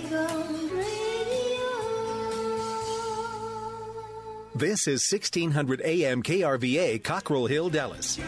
This is 1600 AM KRVA, Cockrell Hill, Dallas.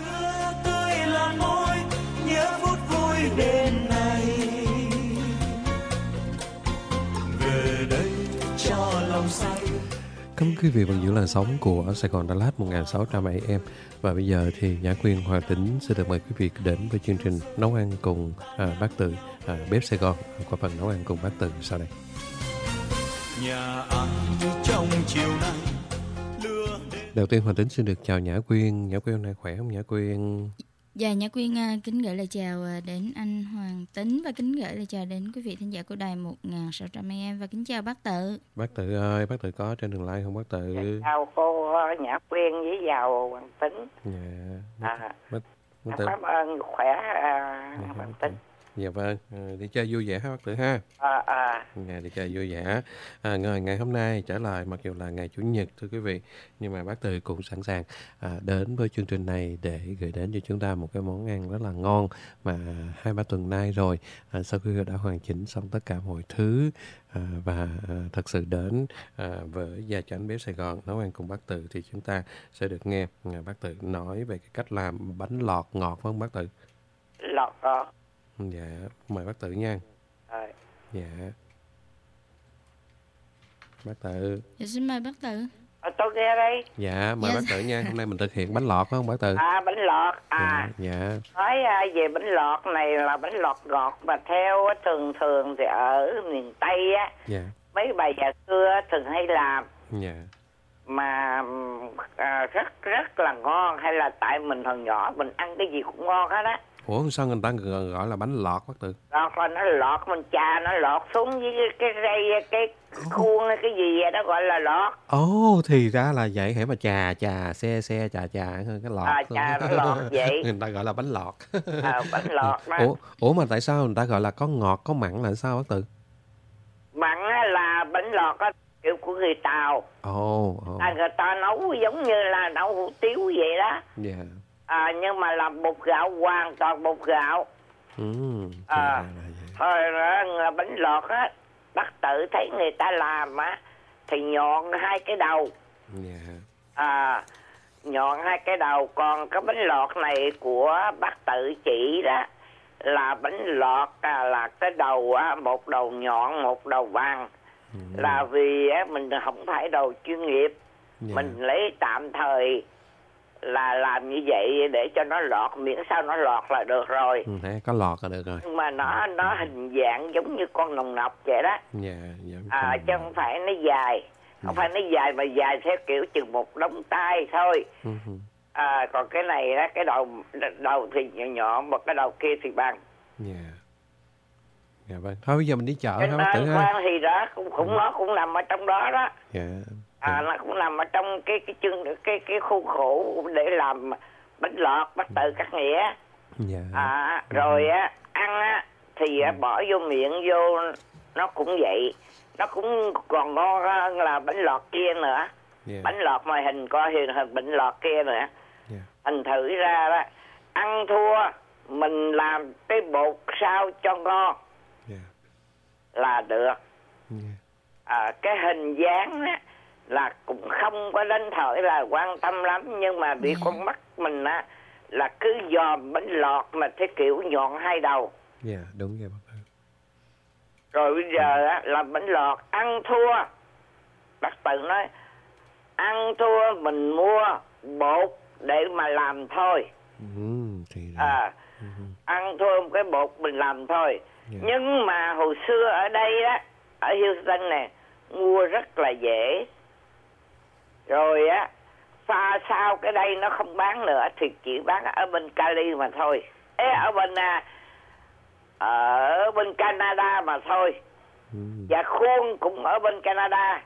Cảm ơn quý vị vẫn giữ làn sóng của Sài Gòn Đà Lạt 1600 AM. Và bây giờ thì Nhã Quyên, Hoàng Tính sẽ được mời quý vị đến với chương trình Nấu ăn cùng bác Tự, bếp Sài Gòn, qua phần Nấu ăn cùng bác Tự sau đây. Nhà ăn trong chiều nay. Đầu tiên Hoàng Tính xin được chào Nhã Quyên. Nhã Quyên hôm nay khỏe không Nhã Quyên? Dạ, Nhã Quyên kính gửi lời chào đến anh Hoàng Tính và kính gửi lời chào đến quý vị thính giả của đài 1600 AM và kính chào bác Tự. Bác Tự ơi, bác Tự có trên đường line không bác Tự? Chào cô Nhã Quyên với chào Hoàng Tính. Dạ. Bác Tự. Cảm ơn khỏe Hoàng Tính. Dạ vâng, đi chơi vui vẻ ha bác Tự ha. Đi chơi vui vẻ. Ngày hôm nay trở lại mặc dù là ngày Chủ nhật thưa quý vị, nhưng mà bác Tự cũng sẵn sàng đến với chương trình này để gửi đến cho chúng ta một cái món ăn rất là ngon mà 2-3 tuần nay rồi, sau khi đã hoàn chỉnh xong tất cả mọi thứ và thật sự đến với Gia Chánh Bếp Sài Gòn nấu ăn cùng bác Tự thì chúng ta sẽ được nghe bác Tự nói về cái cách làm bánh lọt ngọt phải không bác Tự? Lọt ngọt. Dạ, mời bác Tự nha. Dạ. Bác Tự. Dạ, xin mời bác Tự. Tôi nghe đây. Dạ, mời bác Tự nha. Hôm nay mình thực hiện bánh lọt phải không bác Tự? Bánh lọt. Dạ. Nói về bánh lọt này là bánh lọt ngọt mà theo thường thì ở miền Tây á. Dạ. Mấy bà già xưa thường hay làm. Dạ. Mà rất là ngon, hay là tại mình hồi nhỏ mình ăn cái gì cũng ngon hết á. Ủa sao người ta gọi là bánh lọt bác Tự? Lọt là nó lọt, mình chà nó lọt xuống với cái dây, cái khuôn cái gì vậy đó gọi là lọt. Thì ra là vậy, hãy mà chà xe chà cái lọt. Chà nó lọt vậy. Người ta gọi là bánh lọt. Bánh lọt đó. Ủa mà tại sao người ta gọi là có ngọt có mặn là sao bác Tự? Mặn là bánh lọt á, kiểu của người Tàu. Người ta nấu giống như là nấu hủ tiếu vậy đó. Dạ. Nhưng mà làm bột gạo, hoàn toàn bột gạo. Thôi là bánh lọt á, bác Tự thấy người ta làm á thì nhọn 2 cái đầu. Nhọn 2 cái đầu. Còn cái bánh lọt này của bác Tự chỉ đó là bánh lọt là cái đầu á, một đầu nhọn một đầu vàng. Là vì á, mình không phải đầu chuyên nghiệp. Mình lấy tạm thời là làm như vậy để cho nó lọt, miễn sao nó lọt là được rồi. Thế có lọt là được rồi. Nhưng mà nó hình dạng giống như con nòng nọc vậy đó. Chứ không phải nó dài. Không phải nó dài mà dài theo kiểu chừng một đống tay thôi. Còn cái này đó, cái đầu thì nhọn, một cái đầu kia thì bằng. Dạ vâng. Thôi bây giờ mình đi chợ hả bác Tự ha? Thì đó nó cũng nằm ở trong đó đó. Nó cũng nằm ở trong cái khuôn khổ để làm bánh lọt, bác Tự cắt nghĩa. Rồi á ăn á thì bỏ vô miệng vô nó cũng vậy, nó cũng còn ngon hơn là bánh lọt kia nữa. Bánh lọt mà hình coi hình bánh lọt kia nữa. Thành thử ra đó, ăn thua mình làm cái bột sao cho ngon là được. Cái hình dáng á là cũng không có đến thời là quan tâm lắm, nhưng mà bị con mắt mình á là cứ dòm bánh lọt mà thế kiểu nhọn 2 đầu. Đúng vậy bác Tự. Rồi bây giờ á làm bánh lọt ăn thua, bác Tự nói ăn thua mình mua bột để mà làm thôi. Ăn thua một cái bột mình làm thôi. Nhưng mà hồi xưa ở đây á, ở Houston này mua rất là dễ. Rồi á pha sao cái đây nó không bán nữa thì chỉ bán ở bên Cali mà thôi. Ở bên Canada mà thôi. Và khuôn cũng ở bên Canada.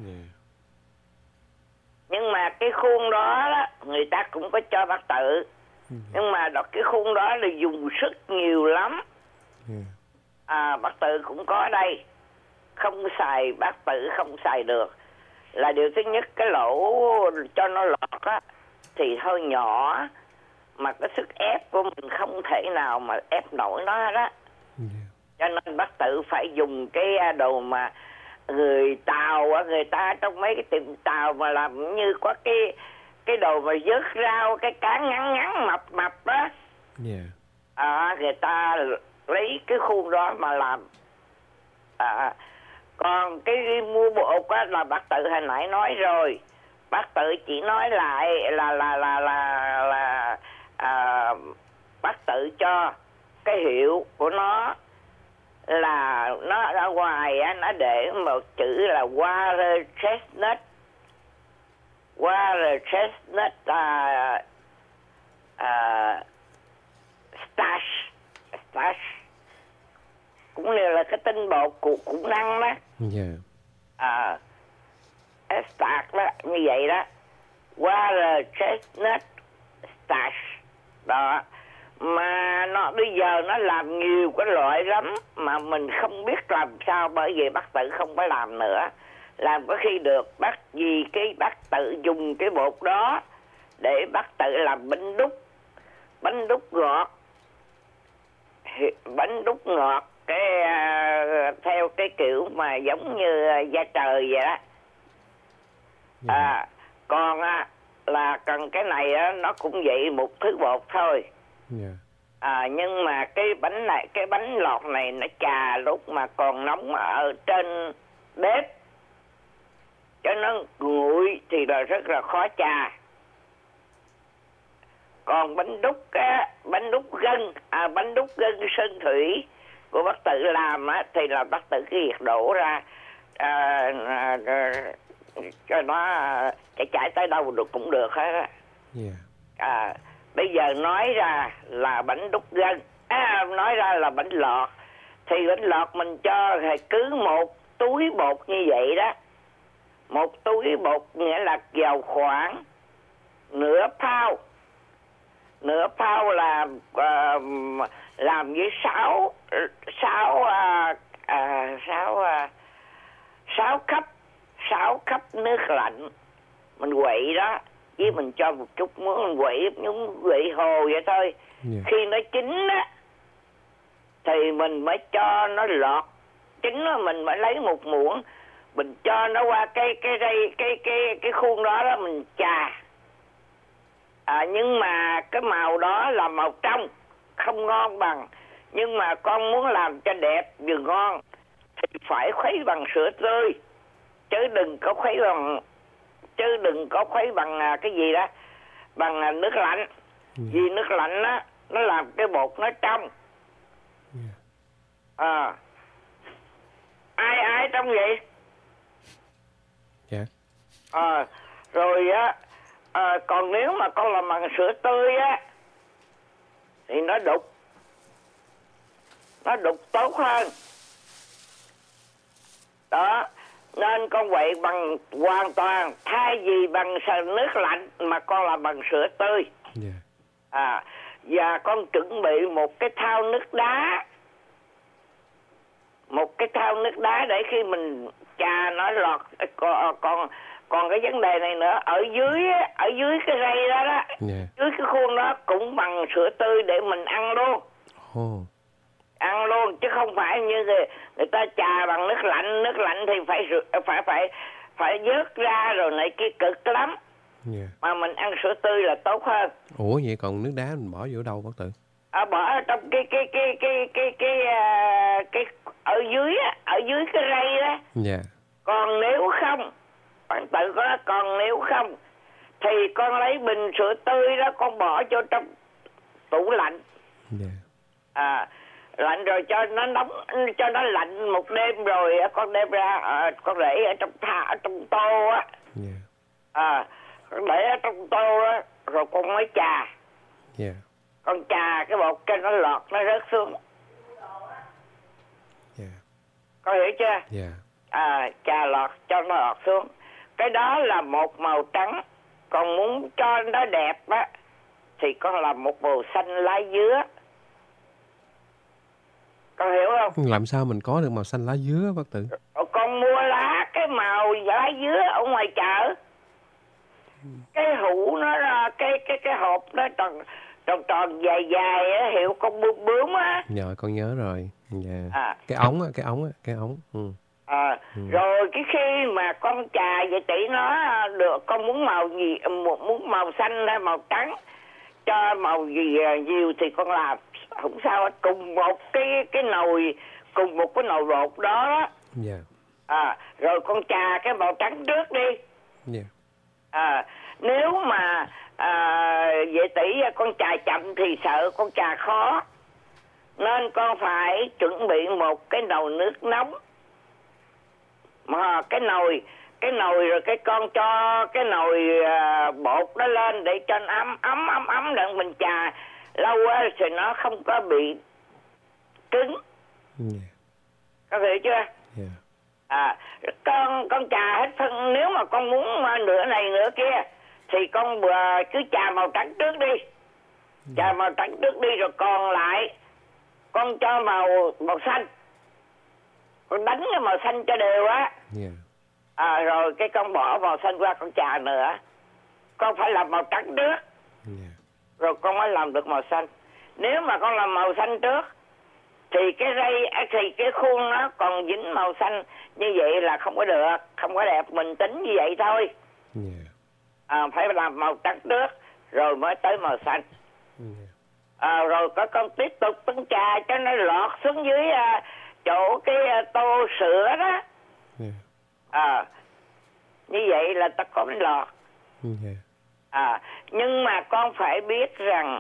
Nhưng mà cái khuôn đó, người ta cũng có cho bác Tự. Nhưng mà cái khuôn đó là dùng sức nhiều lắm. Bác Tự cũng có đây. Không xài, bác Tự không xài được. Là điều thứ nhất, cái lỗ cho nó lọt á thì hơi nhỏ, mà cái sức ép của mình không thể nào mà ép nổi nó đó. Cho nên bác Tự phải dùng cái đồ mà người Tàu, người ta trong mấy cái tiệm Tàu mà làm như có cái đồ mà vớt rau, cái cán ngắn ngắn mập mập đó. Người ta lấy cái khuôn đó mà làm. Còn cái mua bột á là bác Tự hồi nãy nói rồi. Bác Tự chỉ nói lại là bác Tự cho cái hiệu của nó là nó ở ngoài á, nó để một chữ là water chestnut. Water chestnut starch cũng như là cái tinh bột của củ năng đó. Starch đó, như vậy đó. Water chestnut starch đó. Mà nó bây giờ nó làm nhiều cái loại lắm mà mình không biết làm sao, bởi vì bác Tự không có làm nữa. Làm có khi được bác Tự dùng cái bột đó để bác Tự làm bánh đúc ngọt cái theo cái kiểu mà giống như da trời vậy đó. Còn là cần cái này á, nó cũng vậy, một thứ bột thôi. Nhưng mà cái bánh lọt này nó chà lúc mà còn nóng ở trên bếp, cho nó nguội thì là rất là khó chà. Còn bánh đúc gân sơn thủy của bác Tự làm á, thì là bác Tự cái việc đổ ra cho nó chảy tới đâu được cũng được hết á. Bây giờ nói ra là bánh đúc gân, nói ra là bánh lọt, thì bánh lọt mình cho thì cứ một túi bột như vậy đó. Một túi bột nghĩa là vào khoảng nửa phao làm với 6 cấp nước lạnh mình quậy đó, với mình cho một chút muối mình quậy giống quậy hồ vậy thôi. Khi nó chín á thì mình mới cho nó lọt. Chín á mình mới lấy một muỗng, mình cho nó qua cái khuôn đó mình chà. Nhưng mà cái màu đó là màu trong, không ngon bằng. Nhưng mà con muốn làm cho đẹp vừa ngon thì phải khuấy bằng sữa tươi, chứ đừng có khuấy bằng cái gì đó, bằng nước lạnh. Vì nước lạnh á nó làm cái bột nó trong. Ai trong vậy? Rồi á, còn nếu mà con làm bằng sữa tươi á thì nó đục tốt hơn đó. Nên con quậy bằng hoàn toàn, thay vì bằng nước lạnh mà con làm bằng sữa tươi. Và con chuẩn bị một cái thau nước đá. Để khi mình chà nó lọt. Còn cái vấn đề này nữa, ở dưới cái rây đó dưới cái khuôn đó cũng bằng sữa tươi để mình ăn luôn. Ăn luôn, chứ không phải như người ta chà bằng nước lạnh thì phải vớt ra rồi này kia cực lắm. Mà mình ăn sữa tươi là tốt hơn. Ủa vậy còn nước đá mình bỏ vô đâu bác Tự? Bỏ trong cái ở dưới cái rây đó. Còn nếu không, bạn Tự có nói, còn nếu không thì con lấy bình sữa tươi đó, con bỏ vô trong tủ lạnh. Lạnh rồi cho nó nóng, cho nó lạnh một đêm rồi con đem ra, con để ở trong tô á. Con để ở trong tô đó rồi con mới chà. Con chà cái bột cho nó lọt, nó rớt xuống. Con hiểu chưa? Chà lọt cho nó lọt xuống. Cái đó là một màu trắng. Còn muốn cho nó đẹp á thì con làm một màu xanh lá dứa. Con hiểu không? Làm sao mình có được màu xanh lá dứa bác Tự? Con mua cái màu lá dứa ở ngoài chợ. Cái hũ nó ra, cái hộp nó tròn tròn dài dài á, hiệu con bướm bướm á. Rồi con nhớ rồi. Yeah. Cái ống á, cái ống. Rồi cái khi mà con chà vậy tỷ nó được, con muốn màu gì, muốn màu xanh hay màu trắng, cho màu gì nhiều thì con làm không sao, cùng một cái nồi, cùng một cái nồi bột đó. Yeah. Rồi con chà cái màu trắng trước đi. Yeah. Nếu mà vậy tỷ con chà chậm thì sợ con chà khó, nên con phải chuẩn bị một cái nồi nước nóng. Mà cái nồi rồi cái con cho cái nồi bột đó lên để cho nó ấm để mình chà lâu á thì nó không có bị cứng. Có hiểu chưa? Con chà hết phân. Nếu mà con muốn nửa này nửa kia thì con cứ chà màu trắng trước đi. Chà màu trắng trước đi, rồi còn lại con cho màu xanh. Con đánh cái màu xanh cho đều á. Rồi cái con bỏ màu xanh qua con chà nữa. Con phải làm màu trắng trước. Rồi con mới làm được màu xanh. Nếu mà con làm màu xanh trước thì cái khuôn nó còn dính màu xanh, như vậy là không có được, không có đẹp. Mình tính như vậy thôi. Phải làm màu trắng trước rồi mới tới màu xanh. Rồi con tiếp tục con chà cho nó lọt xuống dưới chỗ cái tô sữa đó. Như vậy là ta có bánh lọt. Nhưng mà con phải biết rằng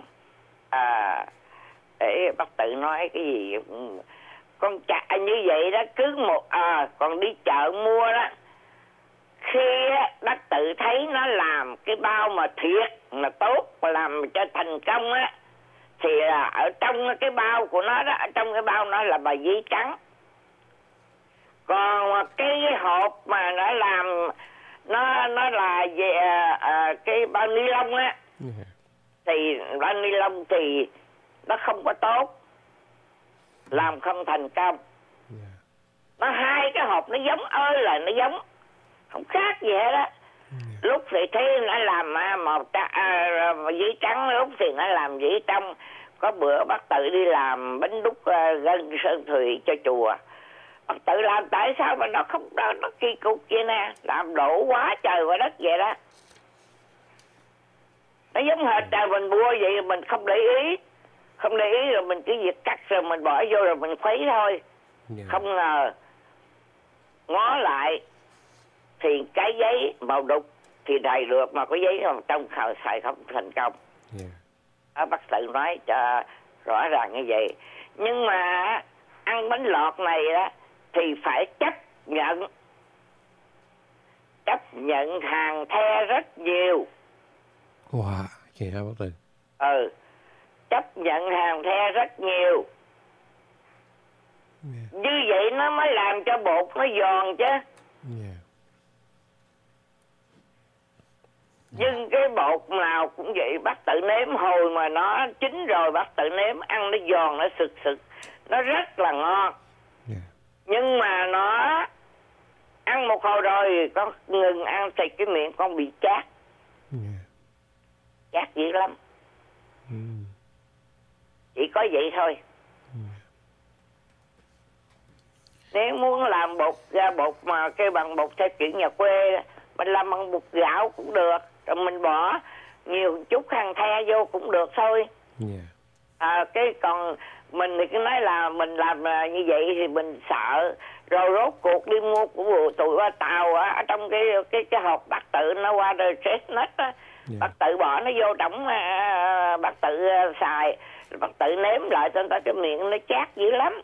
để bác tự nói cái gì, con chà như vậy đó, cứ một còn đi chợ mua đó, khi bác tự thấy nó làm cái bao mà thiệt mà tốt mà làm cho thành công á, thì là ở trong cái bao của nó đó, ở trong cái bao nó là bài giấy trắng. Còn cái hộp mà nó làm nó là về cái bao ni lông á, thì bao ni lông thì nó không có tốt, làm không thành công. Nó hai cái hộp nó giống ơi là nó giống, không khác gì hết á. Lúc thì thấy nó làm màu giấy trắng, lúc thì nó làm giấy trong. Có bữa bác tự đi làm bánh đúc gân sơn thủy cho chùa. Bác tự làm tại sao mà nó không đó, nó kỳ cục vậy nè, làm đổ quá trời quá đất vậy đó. Nó giống hệt trời mình mua vậy, mình không để ý. Không để ý rồi mình cứ việc cắt rồi mình bỏ vô rồi mình khuấy thôi. Không ngờ ngó lại thì cái giấy màu đục thì đầy được, mà cái giấy trong xài không thành công. Bác tự nói cho rõ ràng như vậy. Nhưng mà ăn bánh lọt này đó thì phải chấp nhận hàng the rất nhiều. Wow, vậy hả bác Tự? Chấp nhận hàng the rất nhiều. Như vậy nó mới làm cho bột nó giòn chứ. Nhưng cái bột nào cũng vậy, bác tự nếm hồi mà nó chín rồi, bác tự nếm ăn nó giòn, nó sực sực, nó rất là ngon. Nhưng mà nó ăn một hồi rồi con ngừng ăn thì cái miệng con bị chát. Chát dữ lắm. Chỉ có vậy thôi. Nếu muốn làm bột ra bột mà cái bằng bột theo kiểu nhà quê, mình làm bằng bột gạo cũng được, rồi mình bỏ nhiều chút hàng the vô cũng được thôi. Cái còn mình thì cứ nói là mình làm như vậy thì mình sợ. Rồi rốt cuộc đi mua của tụi qua Tàu ở trong cái hộp bác tự nó qua đời chestnut á, bác tự bỏ nó vô trong bác tự xài, bác tự nếm lại cho ta cái miệng nó chát dữ lắm.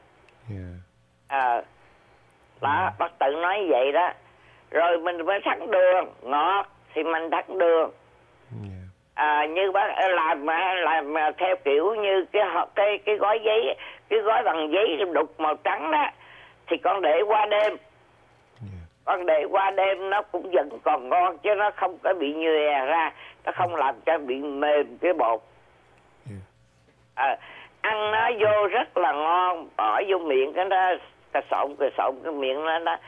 Đó, bác tự nói vậy đó. Rồi mình phải thắng đường ngọt thì mình thắng đường. Như bác làm theo kiểu như cái gói giấy, cái gói bằng giấy đục màu trắng đó, thì con để qua đêm. Con để qua đêm nó cũng vẫn còn ngon, chứ nó không có bị nhòe ra, nó không làm cho bị mềm cái bột. Ăn nó vô rất là ngon, bỏ vô miệng cái nó cà sộn cái miệng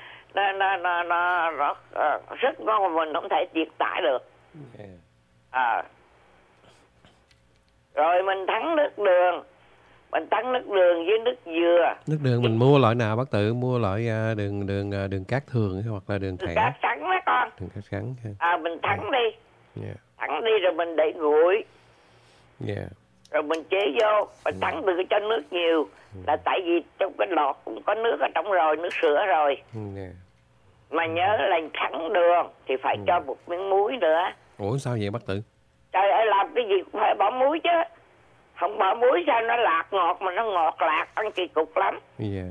nó rất ngon, mà mình không thể diễn tả được. Rồi mình thắng nước đường. Mình thắng nước đường với nước dừa. Nước đường mình mua loại nào bác Tự? Mua loại đường cát thường hoặc là đường thẻ? Cát sắn đó con. Đường cát sắn. Mình thắng đi. Yeah. Thắng đi rồi mình để nguội. Yeah. Rồi mình chế vô. Mình thắng đừng cho nước nhiều. Là tại vì trong cái lọt cũng có nước ở trong rồi, nước sữa rồi. Yeah. Mà nhớ là thắng đường thì phải cho một miếng muối nữa. Ủa sao vậy bác Tự? Trời ơi, làm cái gì cũng phải bỏ muối chứ. Không bỏ muối sao nó lạc ngọt, mà nó ngọt lạc, ăn kỳ cục lắm. Yeah.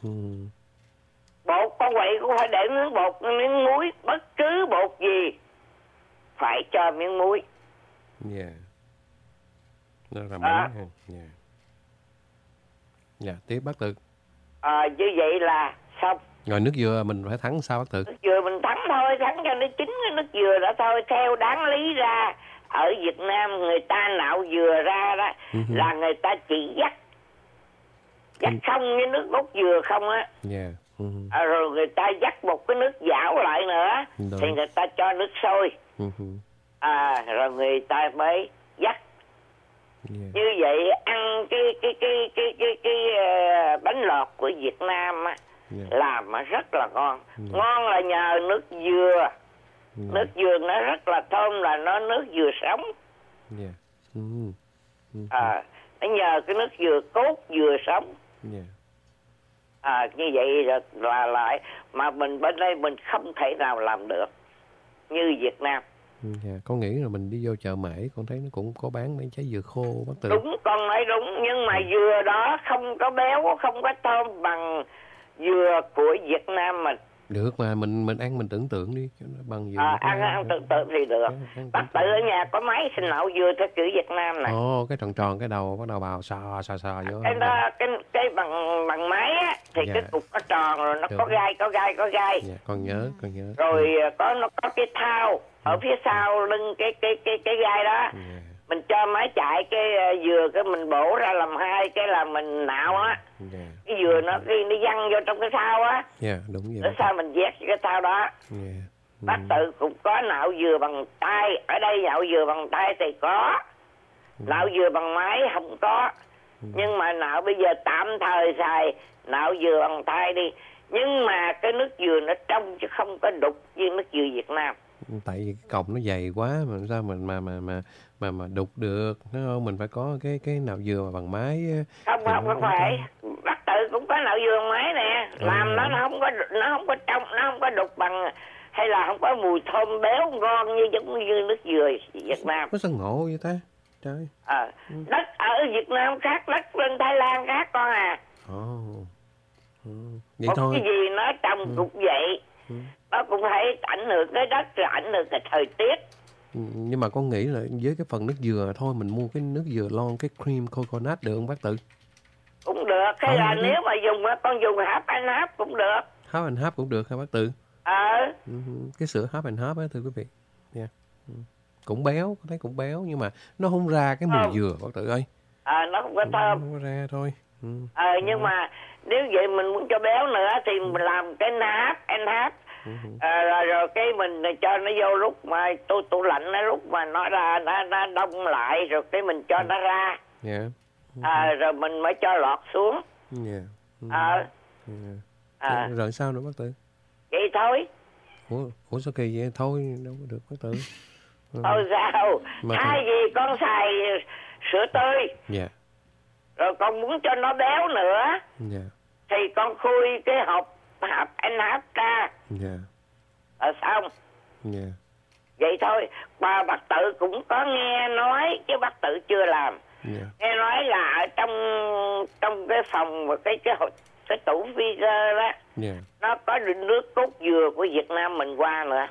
Bột con quậy cũng phải để miếng bột, miếng muối. Bất cứ bột gì phải cho miếng muối. Yeah. Đó là món. Yeah. Dạ, tiếp bác Tự. Như vậy là xong. Rồi nước dừa mình phải thắng sao bác Tự? Nước dừa mình thắng thôi, thắng cho nó chín cái nước dừa đó thôi. Theo đáng lý ra ở Việt Nam người ta nạo dừa ra đó là người ta chỉ dắt không với nước cốt dừa không á. Yeah. Rồi người ta dắt một cái nước dảo lại nữa. Đúng. Thì người ta cho nước sôi. Rồi người ta mới dắt. Yeah. Như vậy ăn cái bánh lọt của Việt Nam á, làm mà rất là ngon. Ngon là nhờ nước dừa. Nước dừa nó rất là thơm, là nó nước dừa sống. Nó nhờ cái nước dừa cốt dừa sống. Như vậy là lại mà mình bên đây mình không thể nào làm được như Việt Nam. Con nghĩ là mình đi vô chợ Mễ con thấy nó cũng có bán mấy trái dừa khô bác Tự. Đúng, con nói đúng, nhưng mà dừa đó không có béo, không có thơm bằng dừa của Việt Nam mình. Được mà mình ăn mình tưởng tượng đi cho nó bằng dừa. Ăn tưởng tượng thì được. Bác Tự ở nhà có máy sinh nậu dừa theo kiểu Việt Nam này. Cái tròn tròn cái đầu bắt đầu bào xò vô. Cái đó cái bằng máy á thì cái cục nó tròn rồi nó được. có gai. Dạ, con nhớ. Rồi nó có cái thau ở phía sau lưng cái gai đó. Mình cho máy chạy cái dừa cái mình bổ ra làm hai cái là mình nạo á. Cái dừa nó văng vô trong cái thau á. Đúng vậy. Để sao mình vét cái thau đó. Bác Tự cũng có nạo dừa bằng tay. Ở đây nạo dừa bằng tay thì có. Nạo dừa bằng máy không có. Nhưng mà nạo bây giờ tạm thời xài nạo dừa bằng tay đi. Nhưng mà cái nước dừa nó trong chứ không có đục như nước dừa Việt Nam. Tại vì cái cọng nó dày quá mà sao mình mà đục được, nó không? Mình phải có cái nạo dừa mà bằng máy. Không phải. Bác Tự cũng có nạo dừa bằng máy nè. Làm nó không có trong, nó không có đục bằng, hay là không có mùi thơm béo ngon như giống như nước dừa Việt Nam. Có sao ngộ vậy ta? Trời. Đất ở Việt Nam khác, đất bên Thái Lan khác con à. Vậy một thôi. Cái gì nó trồng cũng vậy. Nó cũng phải ảnh hưởng cái đất, rồi ảnh hưởng cái thời tiết. Nhưng mà con nghĩ là với cái phần nước dừa thôi mình mua cái nước dừa lon, cái cream coconut được không bác Tự? Cũng được. Hay là nếu mà dùng con dùng half and half cũng được. Half and half cũng được hả bác Tự? Cái sữa half and half á thưa quý vị. Cũng béo, con thấy cũng béo nhưng mà nó không ra cái mùi dừa bác Tự ơi. Nó không có thơm. Không có ra thôi. Nhưng mà nếu vậy mình muốn cho béo nữa thì mình làm cái half and half. Rồi cái mình cho nó vô lúc mà tủ lạnh, nó lúc mà nó ra nó đông lại rồi cái mình cho nó ra. Rồi mình mới cho lọt xuống. Rồi sao nữa bác Tự? Vậy thôi. Ủa sao kỳ vậy? Thôi đâu có được bác Tự. Thôi sao? Thay vì con xài sữa tươi rồi con muốn cho nó béo nữa thì con khui cái hộp anh hấp ra. Xong. Vậy thôi. Mà bác Tự cũng có nghe nói chứ bác Tự chưa làm. Nghe nói là ở trong cái phòng và cái tủ freezer đó nó có nước cốt dừa của Việt Nam mình qua nữa.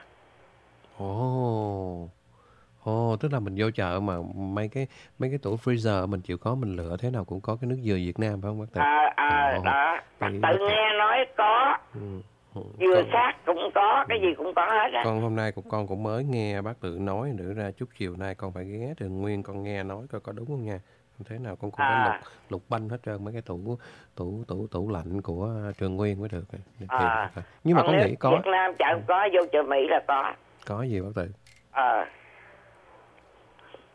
Tức là mình vô chợ mà mấy cái tủ freezer mình chịu khó mình lựa thế nào cũng có cái nước dừa Việt Nam phải không bác Tự? Đó. Bác Tự nghe nói có. Dừa xác cũng có, cái gì cũng có hết á. Con hôm nay con cũng mới nghe bác Tự nói nữa ra, chút chiều nay con phải ghé Trường Nguyên con nghe nói coi có đúng không nha. Thế nào con cũng phải lục banh hết trơn mấy cái tủ lạnh của Trường Nguyên mới được. Nhưng mà con nghĩ có. Việt Nam chẳng có, vô chợ Mỹ là có. Có gì bác Tự?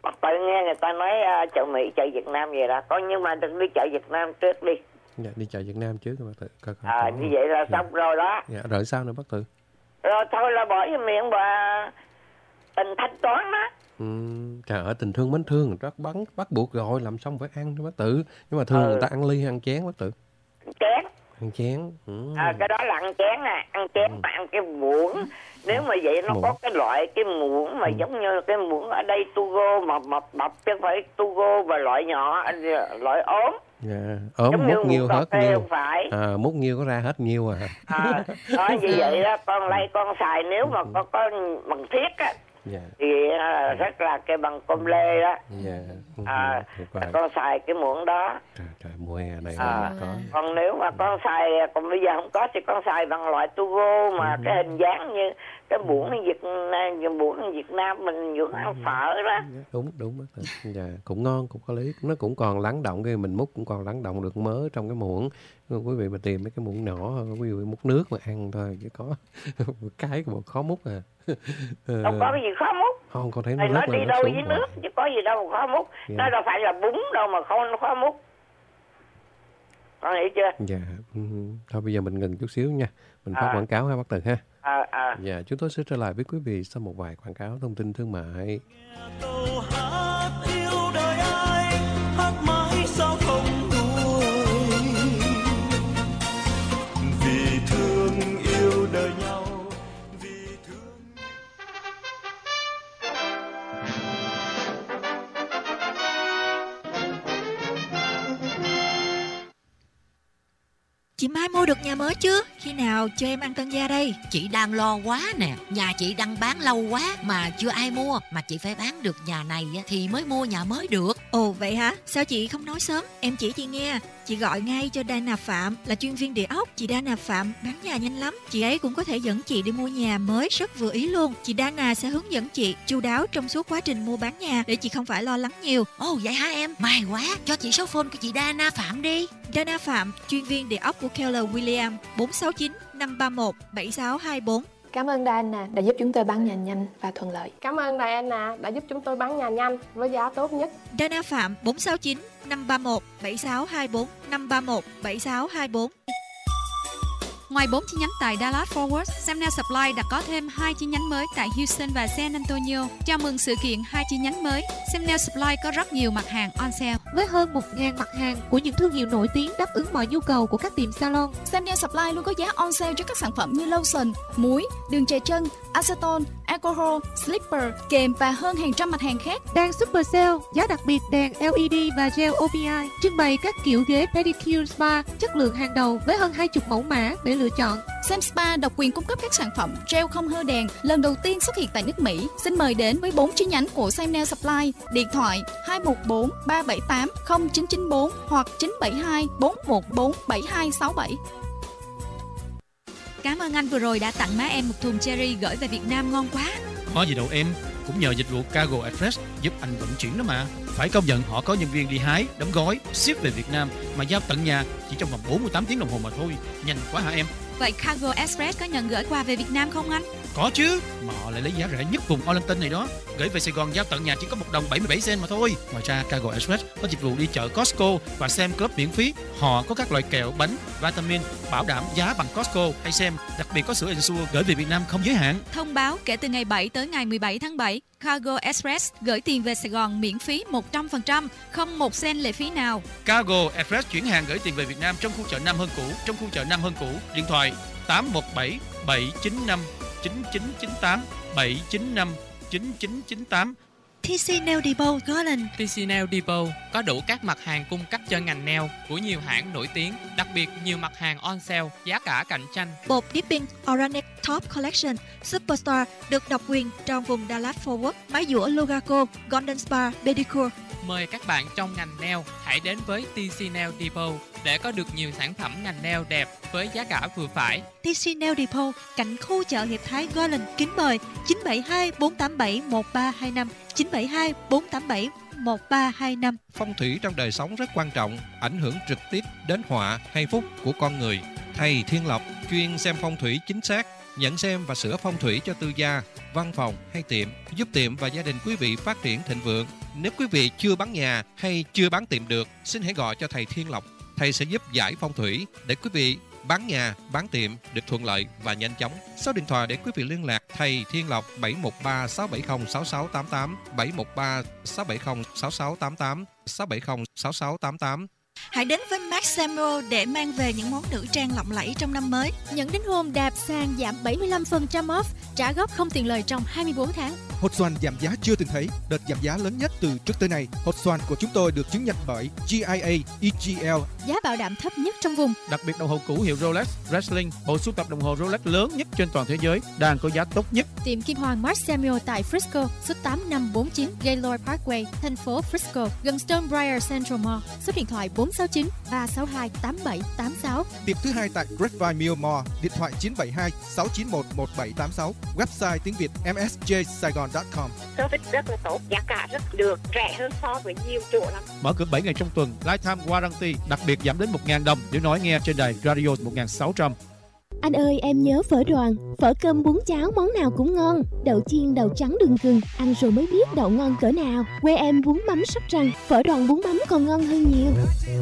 Bác Tự nghe người ta nói chợ Mỹ, chợ Việt Nam vậy đó. Nhưng mà đừng đi chợ Việt Nam trước đi. Dạ, đi chợ Việt Nam trước bác Tự. Như vậy là xong rồi đó. Dạ, rồi sao nữa bác Tự? Rồi thôi là bỏ vô miệng bà Tình thanh toán đó. Trời ơi, tình thương mến thương rất bắt buộc rồi, làm xong phải ăn thôi bác Tự. Nhưng mà thường người ta ăn ly hay ăn chén bác Tự? Chén. Ăn chén. Cái đó là ăn chén nè, ăn chén mà ăn cái muỗng. Nếu mà vậy nó có cái loại cái muỗng mà giống như cái muỗng ở đây Tugo mà mập chứ không phải Tugo và loại nhỏ, loại ốm. Dạ, ốm múc nhiêu hết nhiêu. Phải. Múc nhiêu có ra hết nhiêu Đó như vậy đó, con xài nếu mà có bằng thiết á. Dạ. Thì rất là cái bằng com lê đó. Dạ. Con xài cái muỗng đó. Trời mùa hè này có. Còn nếu mà con xài, còn bây giờ không có thì con xài bằng loại Tugo mà cái hình dáng như cái muỗng Việt Nam mình dưỡng ăn phở đó. Đúng bác Tự. Dạ, cũng ngon, cũng có lý. Nó cũng còn lắng động, cái mình múc cũng còn lắng động được mớ trong cái muỗng. Quý vị mà tìm mấy cái muỗng nhỏ, quý vị múc nước mà ăn thôi, chứ có cái mà khó múc à. Không có cái gì khó múc. Không, con thấy nó rất nó là đi đâu với nước chứ có gì đâu mà khó múc. Nó đâu phải là bún đâu mà không khó múc. Con hiểu chưa? Dạ. Thôi bây giờ mình ngừng chút xíu nha. Mình phát quảng cáo ha bác Tự ha. Dạ, chúng tôi sẽ trở lại với quý vị sau một vài quảng cáo thông tin thương mại. Chị Mai mua được nhà mới chưa? Khi nào cho em ăn tân gia đây? Chị đang lo quá nè. Nhà chị đang bán lâu quá mà chưa ai mua. Mà chị phải bán được nhà này thì mới mua nhà mới được. Ồ vậy hả? Sao chị không nói sớm? Em chỉ chị nghe. Chị gọi ngay cho Dana Phạm là chuyên viên địa ốc. Chị Dana Phạm bán nhà nhanh lắm. Chị ấy cũng có thể dẫn chị đi mua nhà mới rất vừa ý luôn. Chị Dana sẽ hướng dẫn chị chu đáo trong suốt quá trình mua bán nhà để chị không phải lo lắng nhiều. Ồ vậy hả em? May quá. Cho chị số phone của chị Dana Phạm đi. Dana Phạm, chuyên viên địa ốc của Keller Williams, 469 531 7624. Cảm ơn Diana đã giúp chúng tôi bán nhà nhanh và thuận lợi. Cảm ơn Diana đã giúp chúng tôi bán nhà nhanh với giá tốt nhất. Dana Phạm 469 531 7624 531 7624. Ngoài 4 chi nhánh tại Dallas Fort Worth, Samnel Supply đã có thêm 2 chi nhánh mới tại Houston và San Antonio. Chào mừng sự kiện 2 chi nhánh mới. Samnel Supply có rất nhiều mặt hàng on sale. Với hơn 1.000 mặt hàng của những thương hiệu nổi tiếng đáp ứng mọi nhu cầu của các tiệm salon. Samnel Supply luôn có giá on sale cho các sản phẩm như lotion, muối, đường chè trân, acetone, alcohol, slipper, kềm và hơn hàng trăm mặt hàng khác. Đang super sale, giá đặc biệt đèn LED và gel OPI, trưng bày các kiểu ghế pedicure spa chất lượng hàng đầu với hơn 20 mẫu mã để lựa chọn. Sam Spa độc quyền cung cấp các sản phẩm gel không hơ đèn lần đầu tiên xuất hiện tại nước Mỹ. Xin mời đến với 4 chi nhánh của Samnel Supply. Điện thoại 214 378 0994 hoặc 972 414 7267. Cảm ơn anh vừa rồi đã tặng má em một thùng cherry gửi về Việt Nam ngon quá. Có gì đâu em, cũng nhờ dịch vụ Cargo Express giúp anh vận chuyển đó mà. Phải công nhận họ có nhân viên đi hái, đóng gói, ship về Việt Nam mà giao tận nhà chỉ trong vòng 48 tiếng đồng hồ mà thôi. Nhanh quá hả em? Vậy Cargo Express có nhận gửi quà về Việt Nam không anh? Có chứ, mà họ lại lấy giá rẻ nhất vùng Arlington này đó. Gửi về Sài Gòn giao tận nhà chỉ có $1.77 mà thôi. Ngoài ra Cargo Express có dịch vụ đi chợ Costco và Sam's Club miễn phí. Họ có các loại kẹo, bánh, vitamin bảo đảm giá bằng Costco hay Sam's. Đặc biệt có sữa Ensure gửi về Việt Nam không giới hạn. Thông báo kể từ ngày 7 tới ngày 17 tháng 7, Cargo Express gửi tiền về Sài Gòn miễn phí 100%, không một cent lệ phí nào. Cargo Express chuyển hàng gửi tiền về Việt Nam trong khu chợ Nam Hơn Cũ, trong khu chợ Nam Hơn Cũ. Điện thoại 817 795 9998 795 9998. TC Nail Depot Garland. TC Nail Depot có đủ các mặt hàng cung cấp cho ngành nail của nhiều hãng nổi tiếng, đặc biệt nhiều mặt hàng on sale, giá cả cạnh tranh. Bột Dipping Organic Top Collection Superstar được độc quyền trong vùng Dallas Fort Worth. Máy dũa Logaco Golden Spa Pedicure. Mời các bạn trong ngành nail hãy đến với TC Nail Depot để có được nhiều sản phẩm ngành nail đẹp với giá cả vừa phải. TC Nail Depot cạnh khu chợ Hiệp Thái Garland, Kính Mời 972 487 1325 972 487 1325. Phong thủy trong đời sống rất quan trọng, ảnh hưởng trực tiếp đến họa hay phúc của con người. Thầy Thiên Lộc chuyên xem phong thủy chính xác, nhận xem và sửa phong thủy cho tư gia, văn phòng hay tiệm, giúp tiệm và gia đình quý vị phát triển thịnh vượng. Nếu quý vị chưa bán nhà hay chưa bán tiệm được, xin hãy gọi cho thầy Thiên Lộc. Thầy sẽ giúp giải phong thủy để quý vị bán nhà, bán tiệm được thuận lợi và nhanh chóng. Số điện thoại để quý vị liên lạc thầy Thiên Lộc 713 670 6688, 713 670 6688, 670 6688. Hãy đến với Max Samuel để mang về những món nữ trang lộng lẫy trong năm mới. Nhận đính hôn đạp sàn giảm 75% off, trả góp không tiền lời trong 24 tháng. Hột xoàn giảm giá chưa từng thấy, đợt giảm giá lớn nhất từ trước tới nay. Hột xoàn của chúng tôi được chứng nhận bởi GIA EGL. Giá bảo đảm thấp nhất trong vùng. Đặc biệt đồng hồ cũ hiệu Rolex Wrestling, bộ sưu tập đồng hồ Rolex lớn nhất trên toàn thế giới, đang có giá tốt nhất. Tiệm Kim Hoàng Max Samuel tại Frisco, số 8549 Gaylord Parkway, thành phố Frisco, gần Stonebriar Central Mall. Số điện thoại 469 362 8786. Tiệm thứ hai tại Grapevine Mill Mall, điện thoại 972 691 1786. Website tiếng Việt msjsaigon.com. Service rất là tốt, giá cả rất được, rẻ hơn so với nhiều chỗ lắm. Mở cửa 7 ngày trong tuần, lifetime warranty, đặc biệt giảm đến 1.000 đồng nếu nói nghe trên đài radio 1600. Anh ơi, em nhớ phở Đoàn, phở cơm bún cháo món nào cũng ngon. Đậu chiên đậu trắng đường gừng, ăn rồi mới biết đậu ngon cỡ nào. Quê em bún mắm Sóc Trăng, phở Đoàn bún mắm còn ngon hơn nhiều.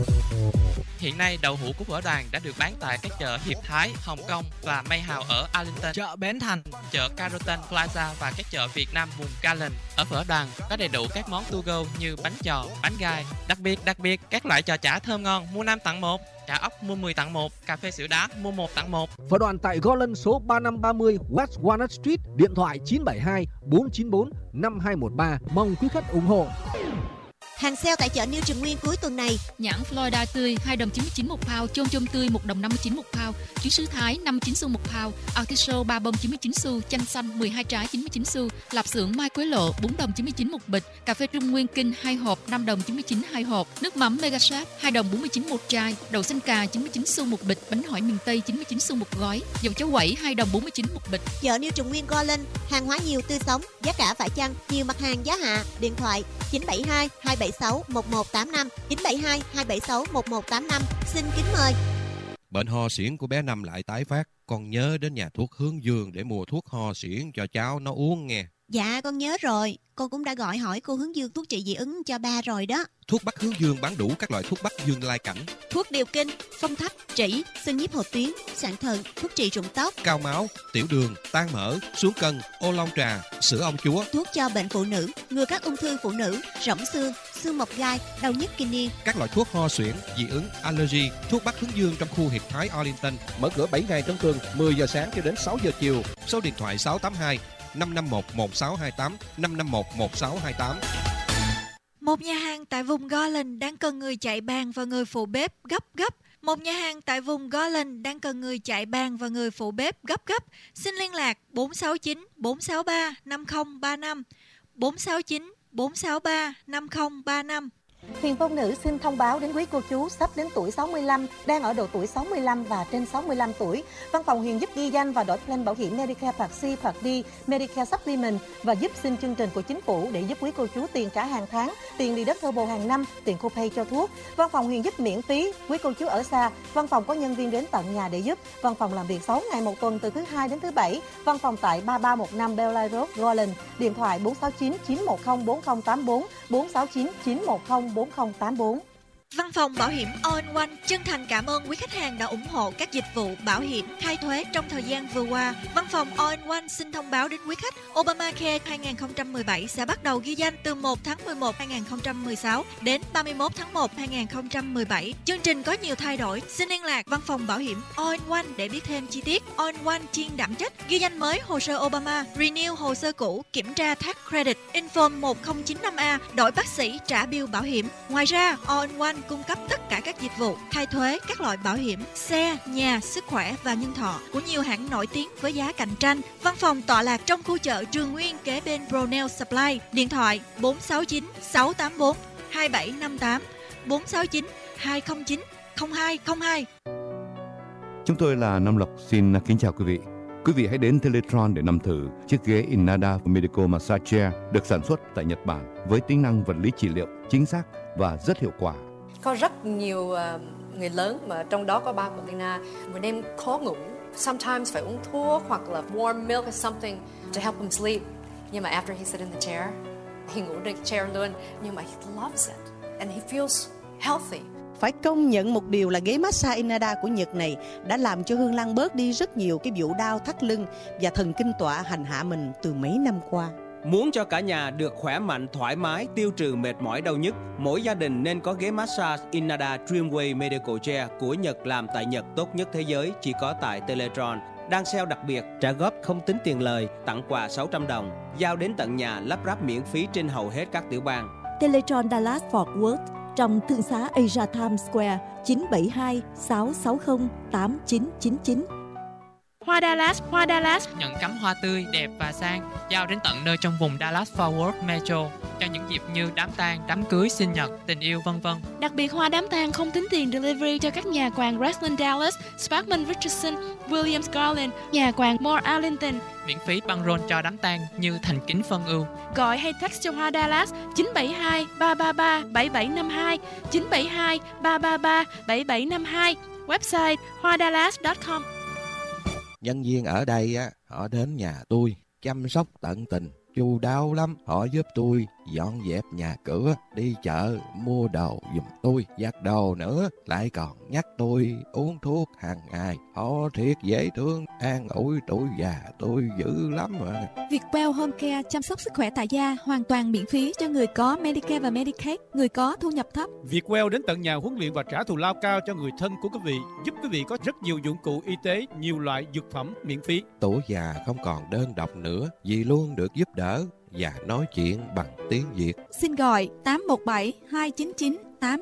Hiện nay đậu hũ của phở Đoàn đã được bán tại các chợ Hiệp Thái, Hồng Kông và May Hào ở Arlington, chợ Bến Thành, chợ Carrollton Plaza và các chợ Việt Nam vùng Garland. Ở phở Đoàn có đầy đủ các món to go như bánh giò, bánh gai. Đặc biệt các loại giò chả thơm ngon mua 5 tặng 1, chả ốc mua 10 tặng 1, cà phê sữa đá mua 1 tặng 1. Phở Đoàn tại Garland số 3530 West Walnut Street, điện thoại 972 494 5213. Mong quý khách ủng hộ. Hàng sale tại chợ New Trường Nguyên cuối tuần này. Nhãn Florida tươi 2 đồng 99 một pound, chôm chôm tươi 1 đồng 59 một pound, chuối sứ Thái 59 xu một pound, artichoke 3 bông 99 xu, chanh xanh 12 trái 99 xu, lạp xưởng Mai Quế Lộ 4 đồng 99 một bịch, cà phê Trung Nguyên Kinh 2 hộp 5 đồng 99 2 hộp, nước mắm Mega Chef 2 đồng 49 một chai, đậu xanh cà 99 xu một bịch, bánh hỏi miền Tây 99 xu một gói, dầu cháo quẩy 2 đồng 49 một bịch. Chợ New Trường Nguyên Garland, hàng hóa nhiều tươi sống, giá cả phải chăng, nhiều mặt hàng giá hạ. Điện thoại 972 276 1185, 972 276 1185. Xin kính mời. Bệnh ho suyễn của bé Năm lại tái phát, con nhớ đến nhà thuốc Hướng Dương để mua thuốc ho suyễn cho cháu nó uống nghe. Dạ con nhớ rồi, con cũng đã gọi hỏi cô Hướng Dương thuốc trị dị ứng cho ba rồi đó. Thuốc Bắc Hướng Dương bán đủ các loại thuốc Bắc Dương Lai Cảnh, thuốc điều kinh, phong thấp, trĩ, xương nhiếp hột tuyến, sạn thận, thuốc trị rụng tóc, cao máu, tiểu đường, tan mỡ, xuống cân, ô long trà, sữa ông chúa, thuốc cho bệnh phụ nữ, ngừa các ung thư phụ nữ, rỗng xương, xương mọc gai, đau nhức kinh niên, các loại thuốc ho suyễn, dị ứng, allergy. Thuốc Bắc Hướng Dương trong khu Hiệp Thái Arlington, mở cửa 7 ngày trong tuần, 10 giờ sáng cho đến 6 giờ chiều. Số điện thoại 682 551 1628, 551 1628. Một nhà hàng tại vùng Garland đang cần người chạy bàn và người phụ bếp gấp. Một nhà hàng tại vùng Garland đang cần người chạy bàn và người phụ bếp gấp. Xin liên lạc 469 463 5035, 469 463 5035. Huyền Phong Nữ xin thông báo đến quý cô chú sắp đến tuổi 65, đang ở độ tuổi 65 và trên 65 tuổi. Văn phòng Huyền giúp ghi danh và đổi plan bảo hiểm Medicare Part C, Part D, Medicare Supplement và giúp xin chương trình của chính phủ để giúp quý cô chú tiền trả hàng tháng, tiền đi đất turbo hàng năm, tiền copay cho thuốc. Văn phòng Huyền giúp miễn phí, quý cô chú ở xa, văn phòng có nhân viên đến tận nhà để giúp. Văn phòng làm việc 6 ngày một tuần từ thứ Hai đến thứ Bảy. Văn phòng tại 3315 Bellline Road, Garland. Điện thoại 469 910 4084, 469 910 4084. Văn phòng Bảo hiểm All-in-One chân thành cảm ơn quý khách hàng đã ủng hộ các dịch vụ bảo hiểm khai thuế trong thời gian vừa qua. Văn phòng All-in-One xin thông báo đến quý khách Obamacare 2017 sẽ bắt đầu ghi danh từ 1 tháng 11 2016 đến 31 tháng 1 2017. Chương trình có nhiều thay đổi. Xin liên lạc Văn phòng Bảo hiểm All-in-One để biết thêm chi tiết. All-in-One chuyên đảm trách ghi danh mới hồ sơ Obama, renew hồ sơ cũ, kiểm tra tax credit, inform 1095A, đổi bác sĩ, trả bill bảo hiểm. Ngoài ra, All-in-One cung cấp tất cả các dịch vụ khai thuế, các loại bảo hiểm xe, nhà, sức khỏe và nhân thọ của nhiều hãng nổi tiếng với giá cạnh tranh. Văn phòng tọa lạc trong khu chợ Trường Nguyên kế bên Brownell Supply. Điện thoại 469 684 2758, 469 209 0202. Chúng tôi là Nam Lộc xin kính chào quý vị. Quý vị hãy đến Teletron để nằm thử chiếc ghế Inada Medical Massage Chair được sản xuất tại Nhật Bản với tính năng vật lý trị liệu chính xác và rất hiệu quả. Có rất nhiều người lớn mà trong đó có ba của Tina, một đêm khó ngủ, sometimes phải uống thuốc hoặc là warm milk or something to help him sleep. Nhưng mà after he sit in the chair, he ngủ trên chair luôn, nhưng mà he loves it and he feels healthy. Phải công nhận một điều là ghế massage Inada của Nhật này đã làm cho Hương Lan bớt đi rất nhiều cái vụ đau thắt lưng và thần kinh tọa hành hạ mình từ mấy năm qua. Muốn cho cả nhà được khỏe mạnh, thoải mái, tiêu trừ mệt mỏi đau nhức, mỗi gia đình nên có ghế massage Inada Dreamway Medical Chair của Nhật, làm tại Nhật, tốt nhất thế giới, chỉ có tại Teletron. Đang sale đặc biệt, trả góp không tính tiền lời, tặng quà 600 đồng, giao đến tận nhà, lắp ráp miễn phí trên hầu hết các tiểu bang. Teletron Dallas Fort Worth, trong thương xá Asia Times Square, 972 660 8999. Hoa Dallas nhận cắm hoa tươi, đẹp và sang, giao đến tận nơi trong vùng Dallas Fort Worth Metro cho những dịp như đám tang, đám cưới, sinh nhật, tình yêu vân vân. Đặc biệt hoa đám tang không tính tiền delivery cho các nhà quàng Westland Dallas, Sparkman Richardson, Williams Garland, nhà quàng Moore Arlington. Miễn phí băng rôn cho đám tang như thành kính phân ưu. Gọi hay text cho Hoa Dallas 972 333 7752, 972 333 7752. Website hoadallas.com. Nhân viên ở đây á, họ đến nhà tôi chăm sóc tận tình, chu đáo lắm. Họ giúp tôi dọn dẹp nhà cửa, đi chợ mua đồ giùm tôi, giặt đồ nữa, lại còn nhắc tôi uống thuốc hàng ngày. Họ thiệt dễ thương, an ủi tuổi già tôi dữ lắm mà. Vietwell Home Care chăm sóc sức khỏe tại gia hoàn toàn miễn phí cho người có Medicare và Medicaid, người có thu nhập thấp. Vietwell đến tận nhà huấn luyện và trả thù lao cao cho người thân của quý vị, giúp quý vị có rất nhiều dụng cụ y tế, nhiều loại dược phẩm miễn phí. Tuổi già không còn đơn độc nữa, vì luôn được giúp đỡ và nói chuyện bằng tiếng Việt. Xin gọi 817 299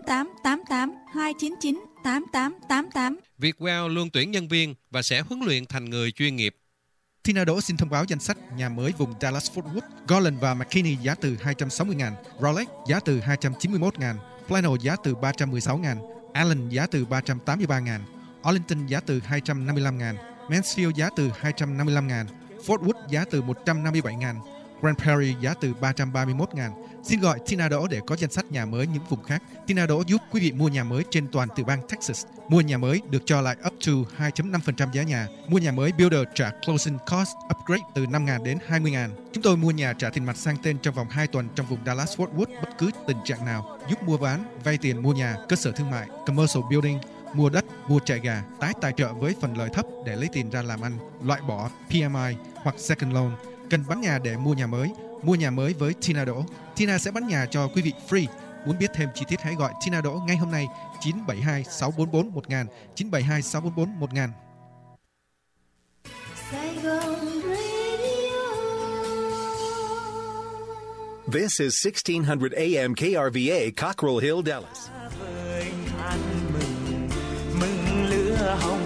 8888 299 8888. Vietwell luôn tuyển nhân viên và sẽ huấn luyện thành người chuyên nghiệp. Tina Đỗ xin thông báo danh sách nhà mới vùng Dallas Fort Worth. Garland và McKinney giá từ 260.000, Rolex giá từ 291.000, Plano giá từ 316.000, Allen giá từ 383.000, Arlington giá từ 255.000, Mansfield giá từ 255.000, Fort Worth giá từ 157.000, Grand Prairie giá từ 331.000. Xin gọi Tina Đỗ để có danh sách nhà mới những vùng khác. Tina Đỗ giúp quý vị mua nhà mới trên toàn tiểu bang Texas. Mua nhà mới được cho lại up to 2.5% giá nhà. Mua nhà mới Builder trả closing cost upgrade từ 5.000 đến 20.000. Chúng tôi mua nhà trả tiền mặt sang tên trong vòng 2 tuần trong vùng Dallas Fort Worth bất cứ tình trạng nào. Giúp mua bán, vay tiền mua nhà, cơ sở thương mại, commercial building, mua đất, mua trại gà, tái tài trợ với phần lời thấp để lấy tiền ra làm ăn, loại bỏ PMI hoặc second loan. Cần bán nhà để mua nhà mới. Mua nhà mới với Tina Đỗ. Tina sẽ bán nhà cho quý vị free. Muốn biết thêm chi tiết hãy gọi Tina Đỗ ngay hôm nay 972 644 1000, 972 644 1000. This is 1600 AM KRVA, Cockrell Hill, Dallas. Mừng lửa hồng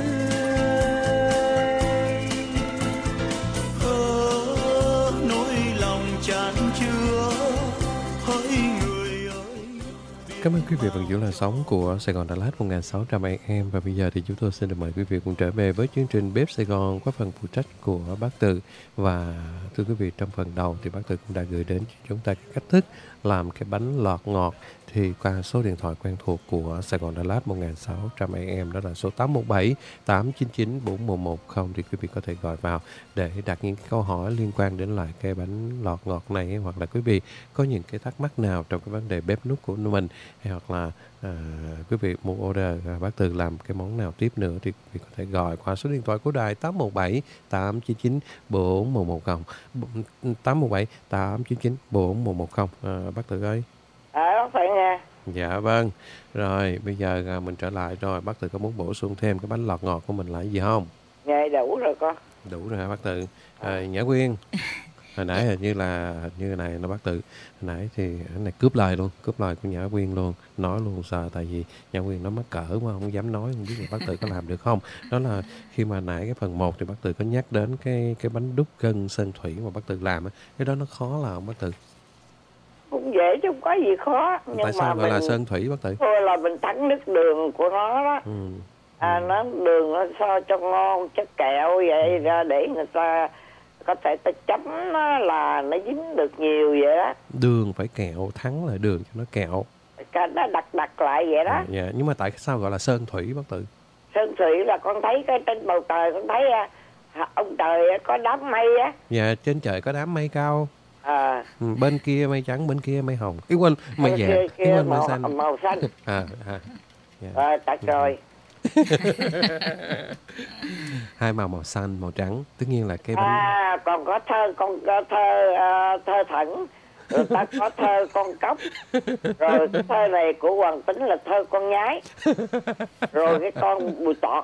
Cảm ơn quý vị vẫn giữ làn sóng của Sài Gòn Dallas 1600 AM. Và bây giờ thì chúng tôi xin được mời quý vị cùng trở về với chương trình Bếp Sài Gòn qua phần phụ trách của bác Từ. Và thưa quý vị, trong phần đầu thì bác Từ cũng đã gửi đến cho chúng ta cách thức làm cái bánh lọt ngọt thì qua số điện thoại quen thuộc của Sài Gòn Dallas 1600 AM, đó là số 817 899 4110, thì quý vị có thể gọi vào để đặt những câu hỏi liên quan đến lại cái bánh lọt ngọt này, hoặc là quý vị có những cái thắc mắc nào trong cái vấn đề bếp núc của mình, hay hoặc là quý vị muốn order bác Từ làm cái món nào tiếp nữa thì quý vị có thể gọi qua số điện thoại của đài 817 899 4110, 817 899 4110. Bác Từ ơi. Bác Từ nha. Dạ vâng. Rồi bây giờ mình trở lại rồi, bác Từ có muốn bổ sung thêm cái bánh lọt ngọt của mình là gì không? Dạ đủ rồi con. Đủ rồi hả bác Từ? Nhã Quyên. Hồi nãy hình như này nó bác Từ. Hồi nãy thì cái này cướp lời của Nhã Quyên luôn. Nói luôn sợ, tại vì Nhã Quyên nó mắc cỡ quá không dám nói, không biết là bác Từ có làm được không. Đó là khi mà nãy cái phần 1 thì bác Từ có nhắc đến cái bánh đúc gân sơn thủy mà bác Từ làm á. Cái đó nó khó là không bác Từ? Cũng dễ chứ không có gì khó. Nhưng tại sao mà gọi là sơn thủy bác Từ? Thôi là mình thắng nước đường của nó đó. Nó đường nó so cho ngon, chất kẹo vậy ra để người ta có thể ta chấm nó là nó dính được nhiều vậy á. Đường phải kẹo, thắng lại đường cho nó kẹo. nó đặt lại vậy đó. Dạ, nhưng mà tại sao gọi là sơn thủy bác Tự? Sơn thủy là con thấy cái trên bầu trời, con thấy ông trời có đám mây á. Dạ, trên trời có đám mây cao. Bên kia mây trắng, bên kia mây hồng. Quên, mây vàng, quên mây xanh. Màu xanh. Dạ. Chắc rồi. Hai màu xanh, màu trắng, tất nhiên là cái còn có thơ Thẩn, rồi ta có thơ con cóc, rồi cái thơ này của Hoàng Tính là thơ con nhái, rồi cái con bùi tọt.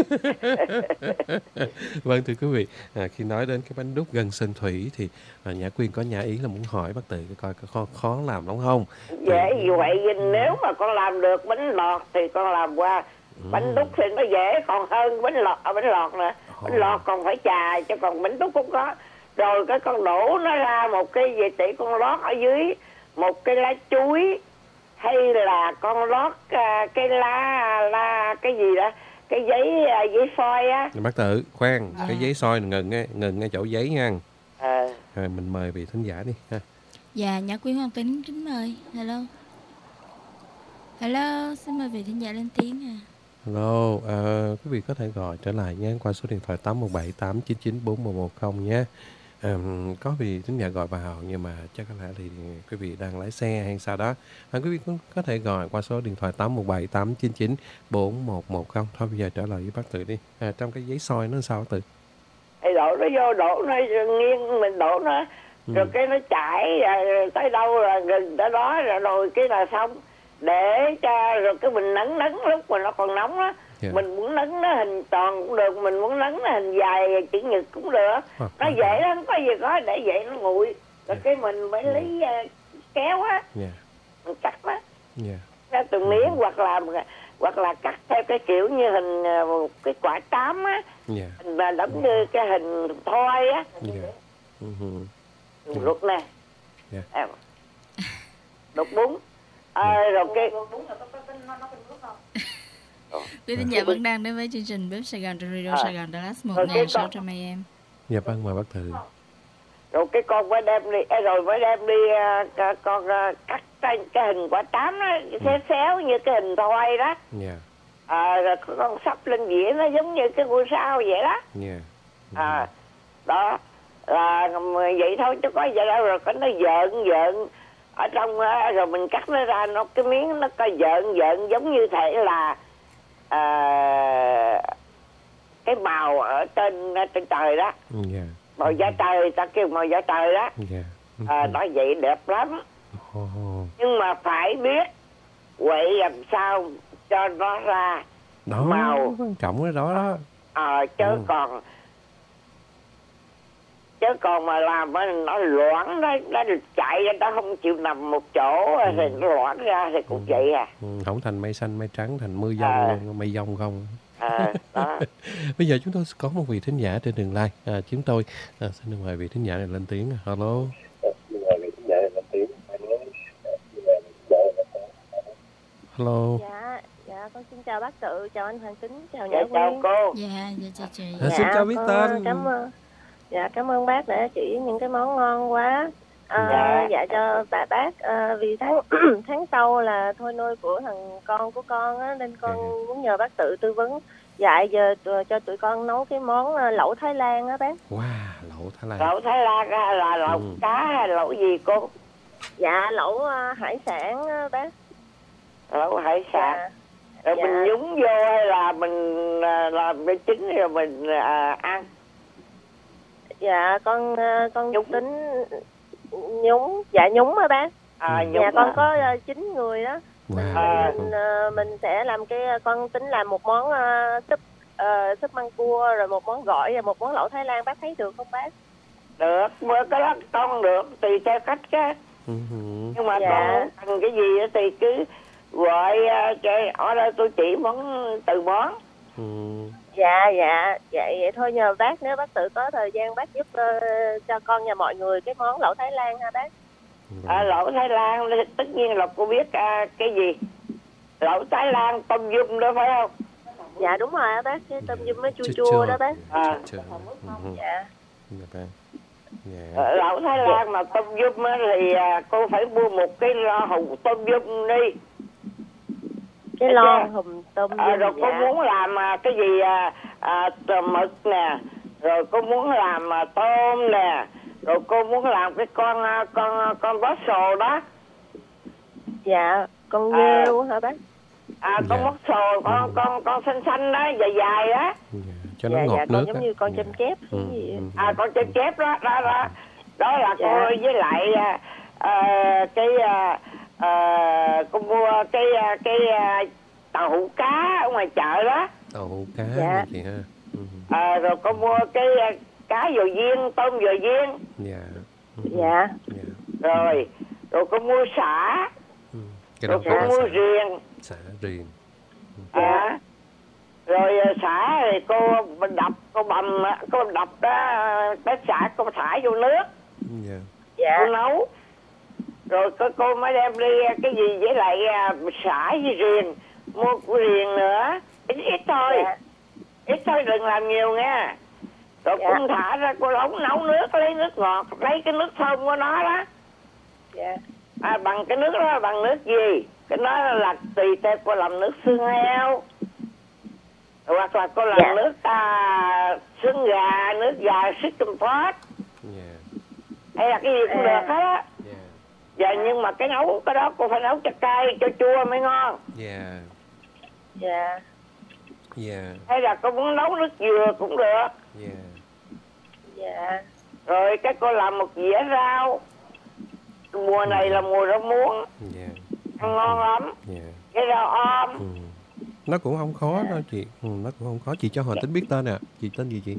Vâng, thưa quý vị, khi nói đến cái bánh đúc gần sơn thủy thì Nhã Quyên có nhã ý là muốn hỏi bác Tự coi có khó làm đúng không? Dễ như vậy, nếu mà con làm được bánh lọt thì con làm qua. Bánh đúc thì nó dễ còn hơn bánh lọt nè. Bánh lọt còn phải chà, chứ còn bánh đúc cũng có. Rồi cái con đổ nó ra một cái gì tỷ con lót ở dưới một cái lá chuối, hay là con lót cái lá cái gì đó, cái giấy phôi á. Bác Tự khoan, cái giấy xôi ngừng ngay chỗ giấy nha. Rồi mình mời vị thính giả đi ha. Dạ, Nhã Quyên Hoàng Tính kính mời. Hello, xin mời vị thính giả lên tiếng à. Hello, quý vị có thể gọi trở lại nhé qua số điện thoại 817 899 4110 nhé. Có vị thính giả gọi vào nhưng mà chắc có lẽ thì quý vị đang lái xe hay sao đó. Quý vị cũng có thể gọi qua số điện thoại 817 899 4110. Thôi bây giờ trở lại với bác Tự đi. Trong cái giấy xôi nó sao bác Tự? Thì đổ nó vô, đổ nó nghiêng, mình đổ nó, rồi cái nó chảy tới đâu là gần tới đó, rồi cái là xong. Để cho rồi cái mình nấn lúc mà nó còn nóng á. Mình muốn nấn nó hình tròn cũng được, mình muốn nấn nó hình dài chữ nhật cũng được. Nó dễ lắm, có gì có để vậy nó nguội. Rồi cái mình phải lấy kéo á, mình cắt á, ra từng miếng, hoặc là cắt theo cái kiểu như hình cái quả tám á, là giống như cái hình thoi á. Ruột nè, đục bún. Rồi cái quý thính giả vẫn đang đến với chương trình Bếp Sài Gòn trên Radio Sài Gòn Dallas 1600 AM. Dạ vâng, mời bác Tự. Rồi cái con mới đem đi, con cắt cái hình quả tám đó, xéo như cái hình thoi đó. Rồi con sắp lên dĩa nó giống như cái ngôi sao vậy đó. Đó là vậy thôi chứ có vậy đâu, rồi nó giận ở trong, rồi mình cắt nó ra, nó cái miếng nó coi giận giống như thể là cái màu ở trên trời đó. Màu da trời, ta kêu màu da trời đó. Đó vậy đẹp lắm. Nhưng mà phải biết quậy làm sao cho nó ra đó, màu quan trọng cái đó đó. Chứ còn mà làm nó loãng, nó chạy ra, nó không chịu nằm một chỗ, thì nó loãng ra thì cũng vậy à. Không thành mây xanh mây trắng, thành mưa dông luôn, mây dông không. Đó. Bây giờ chúng tôi có một vị thính giả trên đường line. Chúng tôi xin mời vị thính giả này lên tiếng. Hello. Hello. Dạ, con xin chào bác Tự, chào anh Hoàng Tính, chào Nhã Quyên. Chào cô. Dạ, chào chị. Xin chào biết tên. Cảm ơn bác đã chỉ những cái món ngon quá. Dạ cho bác vì tháng sau là thôi nôi của thằng con của con á, nên con muốn nhờ bác Tự tư vấn dạy giờ cho tụi con nấu cái món lẩu Thái Lan á bác. Wow, lẩu Thái Lan. Lẩu Thái Lan là lẩu cá hay lẩu gì cô? Dạ lẩu hải sản á bác. Lẩu hải sản. Rồi mình nhúng vô hay là mình làm cái trứng rồi mình ăn? Dạ con tính nhúng, nhúng hả bác? Dạ con có 9 người đó. Mình sẽ làm con tính làm một món súp măng cua, rồi một món gỏi và một món lẩu Thái Lan, bác thấy được không bác? Được, mới cái đó con được, tùy theo cách chứ. Nhưng mà con cần cái gì thì cứ gọi ở đây tôi chỉ từ món. Dạ vậy thôi nhờ bác, nếu bác Tự có thời gian bác giúp cho con và mọi người cái món lẩu Thái Lan ha bác. Lẩu Thái Lan tất nhiên là cô biết cái gì, lẩu Thái Lan tôm dung đó phải không? Dạ đúng rồi bác, cái tôm dung nó chua đó bác. Lẩu Thái Lan mà tôm dung thì cô phải mua một cái hũ tôm dung đi. cái lon hùm tôm rồi cô muốn làm cái gì mực nè, rồi cô muốn làm tôm nè, rồi cô muốn làm cái con bó sồ đó. Dạ, con nghêu hả bác? Con bó sồ, con xanh xanh đó, dài dài đó. Cho nó ngọt nước. Giống như con chim chép gì. Con chim chép đó. Đó là cô với lại cô mua cái tàu hũ cá ở ngoài chợ đó. Tàu hũ cá chị ha. Rồi cô mua cái cá dồi viên, tôm dồi viên. Dạ. Rồi cô mua sả. Rồi cô mua riềng. Sả riềng. Rồi sả thì cô đập, cô đập cái sả cô thả vô nước. Cô nấu. Rồi cô mới đem đi cái gì với lại sả với riềng, mua của riềng nữa, ít thôi. Ít thôi, đừng làm nhiều nha. Rồi cô thả ra, cô nấu nước, lấy nước ngọt, lấy cái nước thơm của nó đó. Bằng cái nước đó, bằng nước gì? Cái đó là tùy theo cô làm nước xương heo, hoặc là cô làm nước xương gà, nước gà chicken pot, hay là cái gì cũng được hết á. Nhưng mà cái nấu cái đó cô phải nấu cho cay, cho chua mới ngon. Hay là cô muốn nấu nước dừa cũng được. Rồi cái cô làm một dĩa rau. Mùa này là mùa rau muống, ăn ngon lắm. Cái rau om. Nó cũng không khó đâu chị. Nó cũng không khó. Chị cho Hoàng Tính biết tên Chị tên gì chị?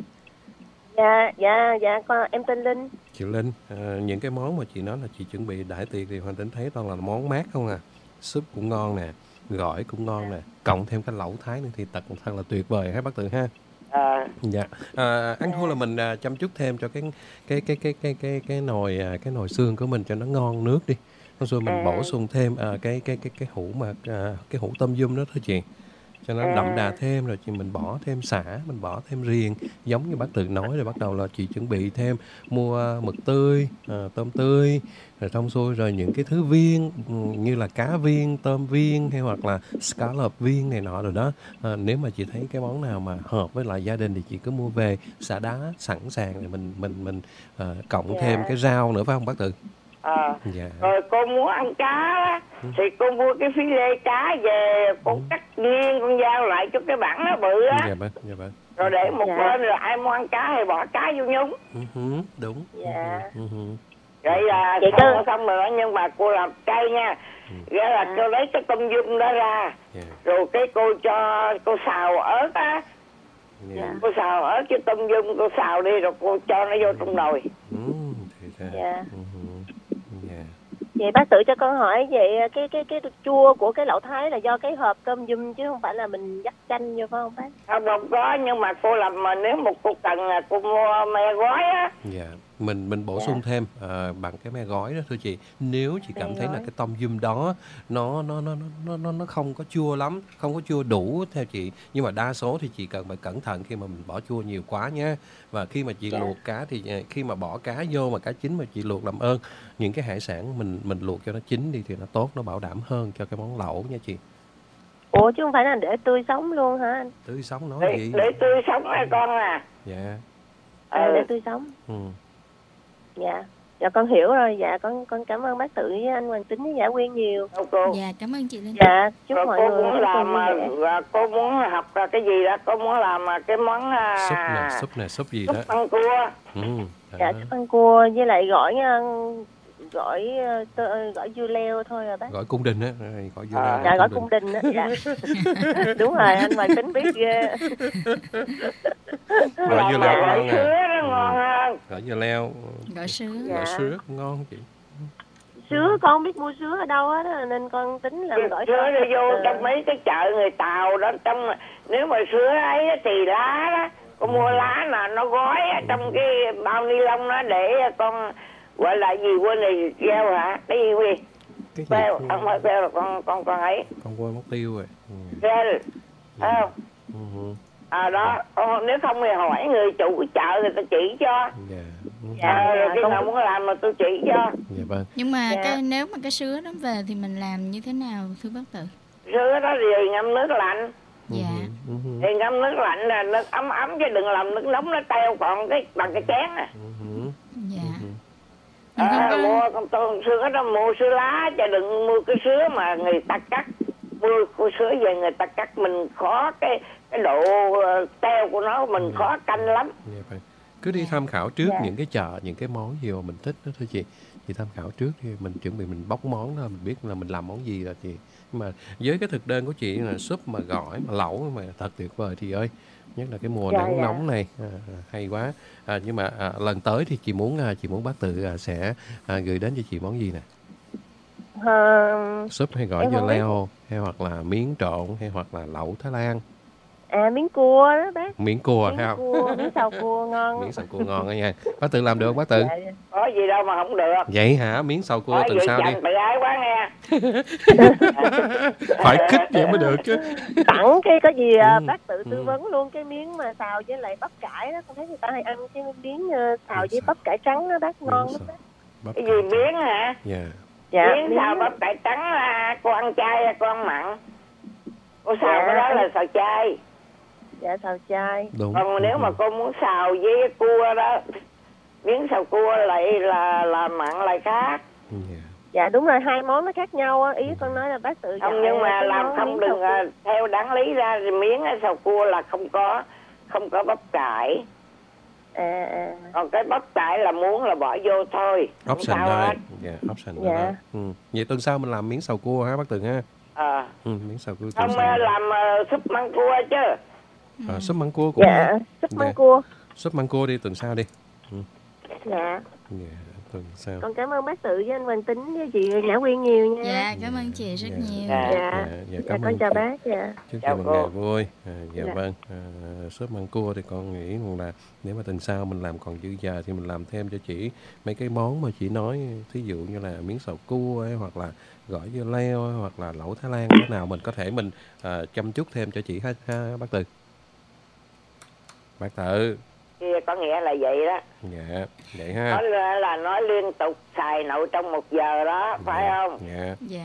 Dạ con em tên Linh. Chị Linh, những cái món mà chị nói là chị chuẩn bị đãi tiệc thì Hoàng Tính thấy toàn là món mát không à. Súp cũng ngon nè, gỏi cũng ngon nè, cộng thêm cái lẩu thái nữa thì thật là tuyệt vời ha bác Tự ha. Ăn thua là mình chăm chút thêm cho cái nồi xương của mình cho nó ngon nước đi. Rồi mình bổ sung thêm cái hũ tôm yum đó thôi chị, cho nó đậm đà thêm. Rồi chị mình bỏ thêm sả, mình bỏ thêm riềng giống như bác Tự nói. Rồi bắt đầu là chị chuẩn bị thêm mua mực tươi, tôm tươi, rồi xong xuôi rồi những cái thứ viên như là cá viên, tôm viên hay hoặc là scallop viên này nọ rồi đó. Nếu mà chị thấy cái món nào mà hợp với lại gia đình thì chị cứ mua về, xả đá sẵn sàng rồi mình cộng thêm cái rau nữa phải không bác Tự? Rồi cô muốn ăn cá thì cô mua cái phí lê cá về, cô cắt nghiêng con dao lại cho cái bản nó bự á. Rồi để một bên, rồi ai muốn ăn cá thì bỏ cá vô nhúng. Đúng. Vậy là xong rồi đó. Nhưng mà cô làm cay nha. Vậy là cô lấy cái tôm yum đó ra, rồi cái cô xào ớt á. Cô xào ớt với tôm yum, cô xào đi rồi cô cho nó vô trong nồi. Vậy bác Tự cho con hỏi vậy cái chua của cái lẩu thái là do cái hộp tôm yum chứ không phải là mình dắt chanh vô phải không bác? Không có, nhưng mà cô làm mà nếu một cô cần cô mua me gói á. Mình bổ sung thêm bằng cái me gói đó thưa chị. Nếu chị cảm thấy là cái tôm yum đó nó không có chua lắm, không có chua đủ theo chị, nhưng mà đa số thì chị cần phải cẩn thận khi mà mình bỏ chua nhiều quá nha. Và khi mà chị luộc cá thì khi mà bỏ cá vô mà cá chín mà chị luộc, làm ơn những cái hải sản mình luộc cho nó chín đi thì nó tốt, nó bảo đảm hơn cho cái món lẩu nha chị. Ủa chứ không phải là để tươi sống luôn hả anh? Tươi sống nói gì? Để tươi sống hả con à? Để tươi sống. Dạ con hiểu rồi. Dạ con cảm ơn bác Tự với anh Hoàng Tính với Dạ Quyên nhiều. Dạ cảm ơn chị Linh. Dạ chúc mọi cô người muốn làm cô muốn học cái gì đó, cô muốn làm cái món súp gì đó, đó, súp ăn cua. Dạ súp ăn cua với lại gỏi dưa leo thôi rồi bác. Gỏi cung đình á, gỏi dưa leo. Dạ gỏi cung đình á. Dạ. Đúng rồi, anh Hoàng Tính biết ghê. Gỏi dưa leo ngon nè. Sứa nó ngon hơn. Gỏi dưa leo. Gỏi sứa. Gỏi sứa ngon chị. Sứa con biết mua sứa ở đâu hết á, nên con tính làm gỏi sứa đi vô trong mấy cái chợ người Tàu đó, trong nếu mà sứa ấy thì lá đó, con mua lá mà nó gói trong cái bao ni lông đó để con gọi là gì quên này, gieo hả? Cái gì quên? Beo, không phải beo là con ấy. Con quên mất tiêu rồi. Beo, không? Đó, nếu không thì hỏi người chủ cái chợ người ta chỉ cho. Khi nào muốn làm mà tôi chỉ cho. Nhưng mà nếu mà cái sứa đó về thì mình làm như thế nào thưa bác Tự? sữa đó thì ngâm nước lạnh. Dạ. Thì ngâm nước lạnh là nước ấm ấm chứ đừng làm nước nóng nó teo còn cái bằng cái chén à. Dạ. Mua con sữa đó mua sữa lá chứ đừng mua cái sữa mà người ta cắt. Mua cái sữa về người ta cắt mình khó cái độ teo của nó mình khó canh lắm. Cứ đi tham khảo trước những cái chợ, những cái món gì mà mình thích đó thôi chị. Chị tham khảo trước thì mình chuẩn bị mình bóc món đó, mình biết là mình làm món gì rồi chị. Nhưng mà với cái thực đơn của chị là súp mà gỏi mà lẩu mà thật tuyệt vời chị ơi. Nhất là cái mùa nắng nóng này hay quá. Nhưng mà lần tới thì chị muốn bác Tự sẽ gửi đến cho chị món gì nè? Súp hay gỏi dưa leo hay hoặc là miếng trộn hay hoặc là lẩu Thái Lan? Miếng cua đó bác. Miếng cua hay không? Miếng xào cua ngon. Miếng xào cua ngon đó nha. Bác Tự làm được không bác Tự? Có gì đâu mà không được. Vậy hả? Miếng xào cua tuần sau đi. Tự ái quá nghe. Phải khích vậy mới được chứ. Tặng cái có gì bác Tự tư vấn luôn cái miếng mà xào với lại bắp cải đó. Con thấy người ta hay ăn cái miếng xào với bắp cải trắng đó bác, ngon lắm bác. Cái gì miếng hả? Dạ. Miếng xào bắp cải trắng là con ăn chay hay con ăn mặn? Cô xào cái đó là xào chay. Dạ xào chay. Đúng. Còn nếu mà cô muốn xào với cua đó, miếng xào cua lại là mặn lại khác. Dạ đúng rồi, hai món nó khác nhau á. Ý con nói là bác Tự không, nhưng mà làm không đừng theo đáng lý ra thì miếng xào cua là không có bắp cải. Còn cái bắp cải là muốn là bỏ vô thôi. Option thôi. Option đó. Vậy tuần sau mình làm miếng xào cua hả bác Tự ha? Miếng xào cua. Không làm súp măng cua chứ. Súp măng cua cũng súp măng cua. Súp măng cua đi tuần sau đi. Dạ. Tuần sau. Con cảm ơn bác Tự với anh Hoàng Tính với chị Nhã Quyên nhiều nha. Dạ, cảm ơn chị rất nhiều. Cảm con chào bác. Chúc chị một ngày vui. Vâng. Súp măng cua thì con nghĩ là nếu mà tuần sau mình làm còn dư giờ thì mình làm thêm cho chị mấy cái món mà chị nói, thí dụ như là miếng xào cua ấy, hoặc là gỏi dưa leo ấy, hoặc là lẩu Thái Lan, cái nào mình có thể mình chăm chút thêm cho chị ha bác Tự. Bác Tự. Có nghĩa là vậy đó. Dạ, vậy ha. Nói là nói liên tục xài nậu trong 1 giờ đó, phải không? Dạ.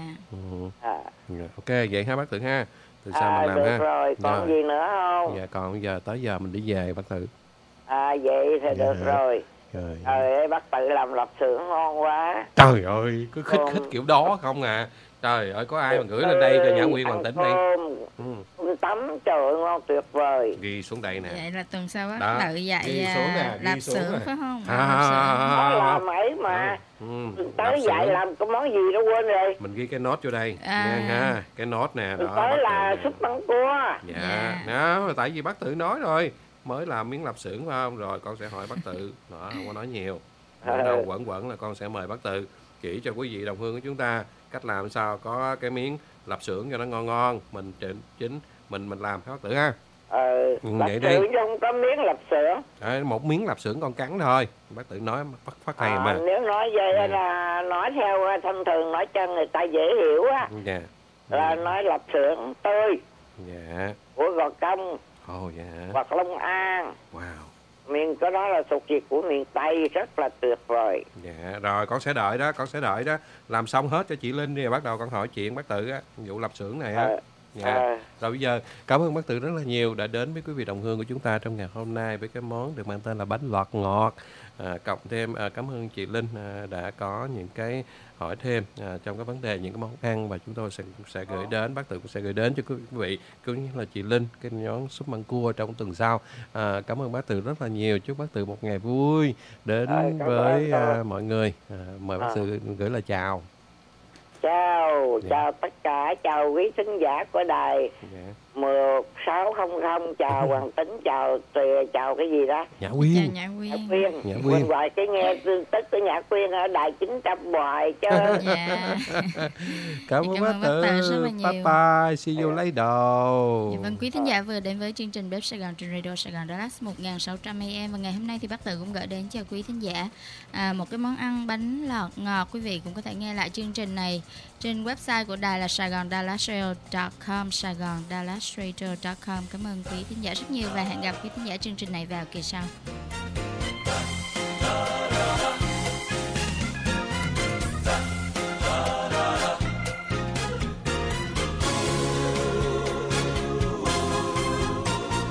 Ok, vậy ha bác Tự ha. Từ sau mình làm được ha. Rồi, còn gì nữa không? Dạ, còn giờ tới giờ mình đi về bác Tự. Vậy thì được rồi. Trời ơi, bác Tự làm lạp xưởng ngon quá. Trời ơi, cứ khích kiểu đó không à. Trời ơi, có ai mà gửi lên đây cho Nhã Quyên Hoàng Tính đi. Tắm trời ơi, ngon tuyệt vời. Ghi xuống đây nè. Vậy là tuần sau bác Tự dạy lạp xưởng phải không? Nó làm ấy mà. Tới dạy làm cái món gì đó quên rồi. Mình ghi cái nốt vô đây nha. Cái nốt nè. Tới là súp măng cua. Dạ. Đó, tại vì bác Tự nói rồi. Mới làm miếng lạp xưởng phải không? Rồi con sẽ hỏi bác Tự. Đó, không có nói nhiều. Đâu quẩn là con sẽ mời bác Tự chỉ cho quý vị đồng hương của chúng ta cách làm sao có cái miếng lạp xưởng cho nó ngon ngon, mình chính mình làm bác Tự ha. Vậy đi. Không có miếng lạp xưởng. Một miếng lạp xưởng con cắn thôi. Bác Tự nói phát hay mà. Nếu nói vậy là nói theo thông thường nói cho người ta dễ hiểu á. Là nói lạp xưởng tươi. Của Gò Công. Hoặc Long An. Miền có đó là thuộc về của miền Tây rất là tuyệt vời. Dạ, rồi con sẽ đợi đó. Làm xong hết cho chị Linh đi, bắt đầu con hỏi chuyện bác Tự á, vụ lạp xưởng này á. Rồi bây giờ cảm ơn bác Tự rất là nhiều đã đến với quý vị đồng hương của chúng ta trong ngày hôm nay với cái món được mang tên là bánh lọt ngọt. Cộng thêm cảm ơn chị Linh đã có những cái hỏi thêm trong cái vấn đề những cái món ăn và chúng tôi sẽ gửi đến, bác Tự cũng sẽ gửi đến cho quý vị cũng như là chị Linh cái món súp măng cua trong tuần sau. Cảm ơn bác Tự rất là nhiều, chúc bác Tự một ngày vui đến với mọi người. Mời bác Tự gửi lời chào. Chào tất cả, chào quý thính giả của đài 1600, chào Hoàng Tính, chào cái gì đó? Nhã Quyên. Nhã Quyên. Hoài cái nghe tin tức của Nhã Quyên ở đài 900 hoài chứ. Cảm ơn bác Tự rất là nhiều. Bye bye, see you later. Vâng, quý thính giả vừa đến với chương trình Bếp Sài Gòn trên Radio Sài Gòn Dallas 1600 AM và ngày hôm nay thì bác Tự cũng gửi đến cho quý thính giả một cái món ăn bánh lọt ngọt. Quý vị cũng có thể nghe lại chương trình này trên website của đài là saigondallasradio.com, saigondallasradio.com. Cảm ơn quý thính giả rất nhiều và hẹn gặp quý thính giả chương trình này vào kỳ sau.